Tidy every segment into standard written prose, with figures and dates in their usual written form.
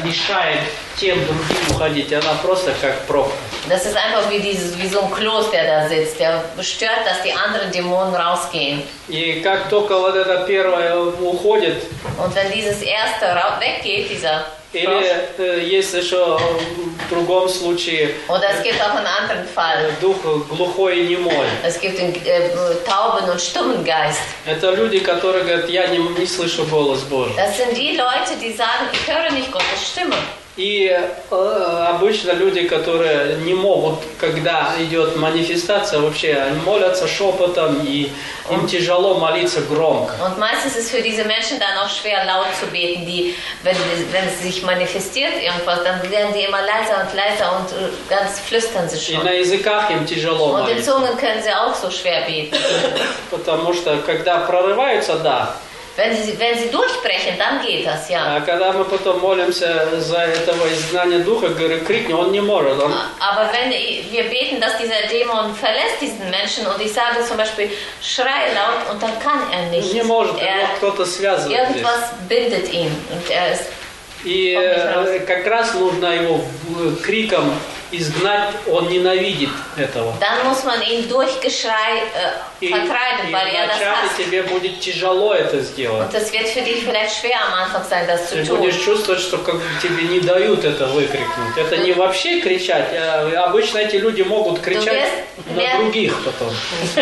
мешает тем другим уходить, она просто как пробка. Das ist einfach wie so ein Kloß, der da sitzt, der stört, dass die anderen Dämonen rausgehen. И как только вот это первое уходит, Und wenn dieses erste weggeht, dieser или есть еще в другом случае oder es gibt auch einen anderen Fall. дух глухой и немой. Es gibt den tauben und stummen Geist. Это люди, которые говорят, я не слышу голос Божий. Das sind die Leute, die sagen, ich höre nicht Gottes Stimme. И обычно люди, которые не могут, когда идет манифестация, вообще они молятся шепотом, и им тяжело молиться громко. Und meistens ist es für diese Menschen dann auch schwer, laut zu beten. Die, wenn es sich manifestiert irgendwas, dann werden die immer leiser und ganz flüstern sie И schon. на языках им тяжело Und in молиться. Zungen können sie auch so schwer beten. Потому что когда прорываются, да. Wenn sie durchbrechen, dann geht das, ja. А когда мы потом молимся за этого изгнания духа, говорю, крикни, он не может. Aber wenn wir beten, dass dieser Dämon verlässt diesen Menschen und ich sage zum Beispiel, schrei laut und dann kann er nicht. Не может, кто-то связывает. Irgendwas bindet ihn und er ist. И как раз нужно его криком изгнать, он ненавидит этого. Dann muss man ihn durch Geschrei vertreiben, weil er das hasst. Тебе будет тяжело это сделать. Und es wird für dich vielleicht schwer am Anfang sein, das zu Ты tun. будешь чувствовать, что как тебе не дают это выкрикнуть. Это не вообще кричать, обычно эти люди могут кричать на других потом.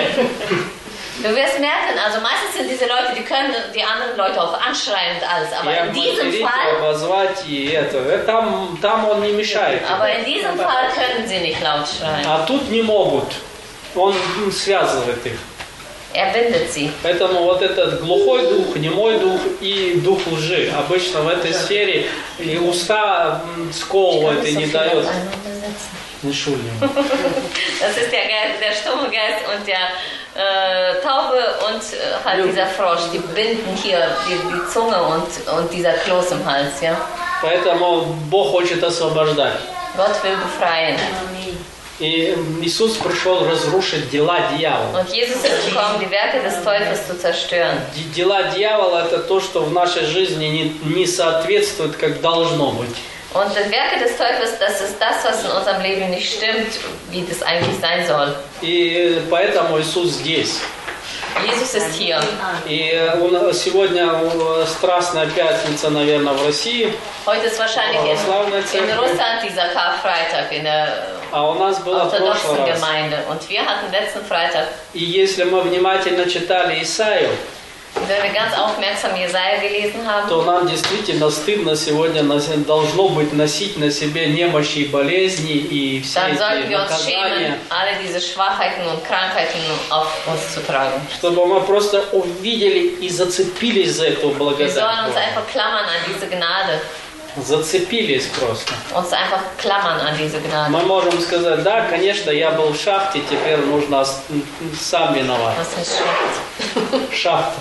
Du wirst merken, also meistens sind diese Leute, die können die anderen Leute auch anschreien und alles, aber in diesem Fall, там он не мешает. Aber in diesem Fall können sie nicht laut schreien. А тут не могут. Он связывает их. Er bindet sie. Поэтому вот этот глухой дух, немой дух и дух лжи. Обычно в этой сфере и уста сковывает и не дает. Das ist der stumme Geist und der Taube und halt dieser Frosch, die binden hier die Zunge und dieser Kloß im Hals, ja. Поэтому Бог хочет освобождать. Gott will befreien. И Иисус пришел разрушить дела дьявола. Und Jesus ist gekommen, die Werke des Teufels zu zerstören. Дела дьявола – это то, что в нашей жизни не соответствует, как должно быть. Und die Werke des Teufels, das ist das, was in unserem Leben nicht stimmt, wie das eigentlich sein soll. И поэтому Иисус здесь. Jesus ist hier. И сегодня Страстная Пятница, наверное, в России. Heute ist wahrscheinlich in Russland dieser Karfreitag in der orthodoxen Gemeinde. Und wir hatten letzten Freitag. И если мы внимательно читали Исаию, wenn wir ganz aufmerksam Jesaja gelesen haben, то нам действительно стыдно сегодня должно быть носить на себе немощи и болезни и все эти наказания. Alle diese Schwachheiten und Krankheiten auf uns zu tragen. Чтобы мы просто увидели и зацепились за эту благодать. Wir sollen uns einfach klammern an diese Gnade. Зацепились просто. Uns einfach klammern an diese Gnade. Мы можем сказать, да, конечно, я был в шахте, теперь нужно сам виноват. Was heißt Schacht? Schacht.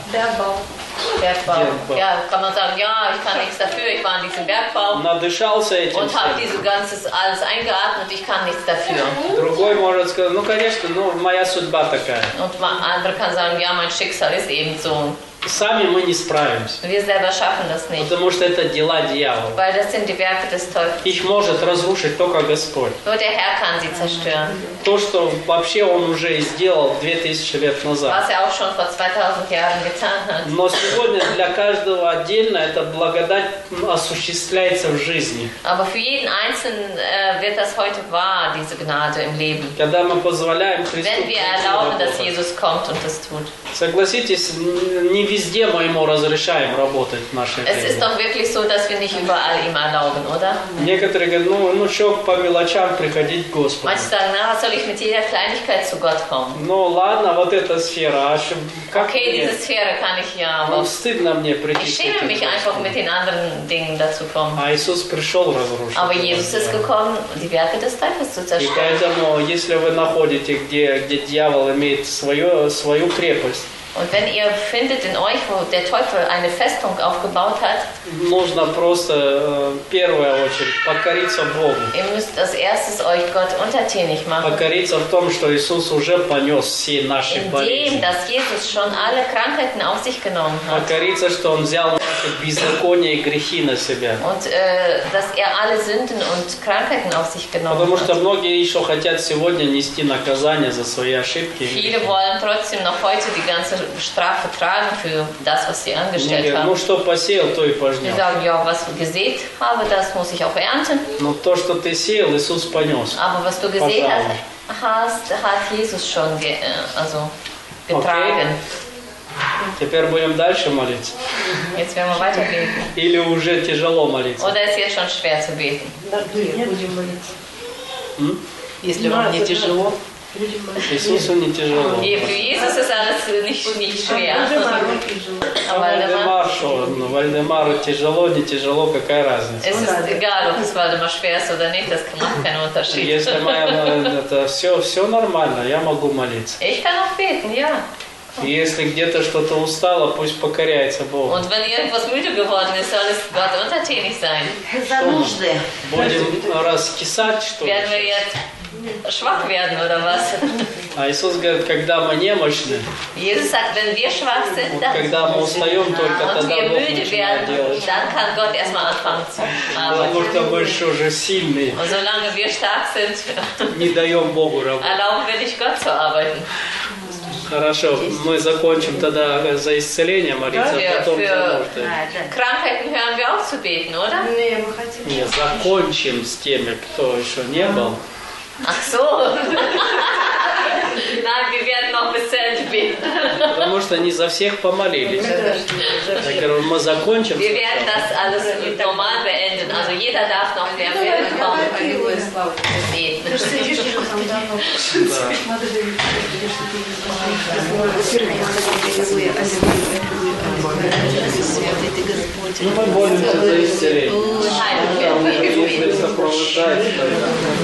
Bergbau. Ja, kann man sagen, ja, ich kann nichts dafür, ich war in diesem Bergbau Надышался этим und habe diese ganzes alles eingeatmet, ich kann nichts dafür. Другой может сказать, ну, конечно, моя судьба такая. Und andere kann sagen, ja, mein Schicksal ist eben so. Сами мы не справимся. Wir selber schaffen das nicht. Потому что это дела дьявола. Weil das sind die Werke des Teufels. Их может разрушить только Господь. Nur der Herr kann sie zerstören. То, что вообще Он уже сделал 2000 лет назад. Was auch schon vor 2000 Jahren getan hat. Но сегодня для каждого отдельно эта благодать осуществляется в жизни. Aber für jeden Einzelnen wird das heute wahr, diese Gnade im Leben. Когда мы позволяем Христу. Wenn wir erlauben, dass Jesus kommt und das tut. Согласитесь, не везде мы ему разрешаем работать в нашей жизни. Es ist doch wirklich so, dass wir nicht überall ihm erlauben, oder? Некоторые говорят, ну что, по мелочам приходить к Господу. Manche sagen, na, was soll ich mit jeder Kleinigkeit zu Gott kommen? Ну ладно, вот эта сфера, а как okay, diese Sphäre kann ich ja. Ну стыдно мне прийти. Ich schäme mich einfach, mit den anderen Dingen dazu kommen. А Иисус пришел разрушить. Aber Jesus ist gekommen, die Werke des Teufels zu zerstören. И поэтому, если вы находите, где дьявол имеет свою крепость, und wenn ihr findet in euch, wo der Teufel eine Festung aufgebaut hat, нужно просто, в первую очередь, покориться Богу. Ihr müsst als erstes euch Gott untertänig machen. Покориться в том, что Иисус уже понес все наши болезни. Indem, dass Jesus schon alle Krankheiten auf sich genommen hat. Покориться, что Он взял наши наши беззакония и грехи на себя. Und dass alle Sünden und Krankheiten auf sich genommen Потому что hat. многие еще хотят сегодня нести наказание за свои ошибки. Viele wollen trotzdem noch heute die ganze Strafe tragen für das, was sie Они angestellt говорят, haben. ну что посеял, то и Sie пожнешь. sagen, ja, was du gesät habe, das muss ich auch ernten. Но то, что ты сеял, Иисус понес. Aber was du gesät hast, hat Jesus schon getragen. Теперь будем дальше молиться. Jetzt werden wir weiterbeten. Или уже тяжело молиться? Oder ist jetzt schon schwer zu beten? Будем молиться. Если вам не тяжело. Иисусу не тяжело. Für Jesus ist alles nicht schwer. А Вальдемар что? Вальдемару тяжело, не тяжело, какая разница? Es ist egal, ob es Waldemar schwer ist oder nicht, das macht keinen Unterschied. Если это все нормально, я могу молиться. Ich kann auch beten, ja. И если где-то что-то устало, пусть покоряется Богу. Und wenn irgendwas müde geworden ist, soll es Gott untertänig sein. Будем раскисать, что ли? Werden wir jetzt schwach werden oder was? А Иисус говорит, когда мы немощны, Jesus sagt, wenn wir schwach sind, dann, когда мы устаем, только und тогда wir Бог müde начинает werden, делать. dann kann Gott erstmal anfangen zu Потому arbeiten. что мы же уже сильные, Und solange wir stark sind, не даем Богу работать. erlauben wir nicht Gott zu arbeiten. Хорошо, мы закончим тогда за исцеление молиться, а потом за нужды. Krankheiten hören wir auf zu beten, oder? Не, закончим с теми, кто еще не был. Ach so. Nein, wir werden noch bis zu Ende beten. Потому что не за всех помолились. Я говорю, мы закончим. Wir werden das alles normal beenden. Also jeder darf noch, wer will, kommen. Beten. Ну, мы молимся за исцеление. Heilung werden wir beten. Если сопровождается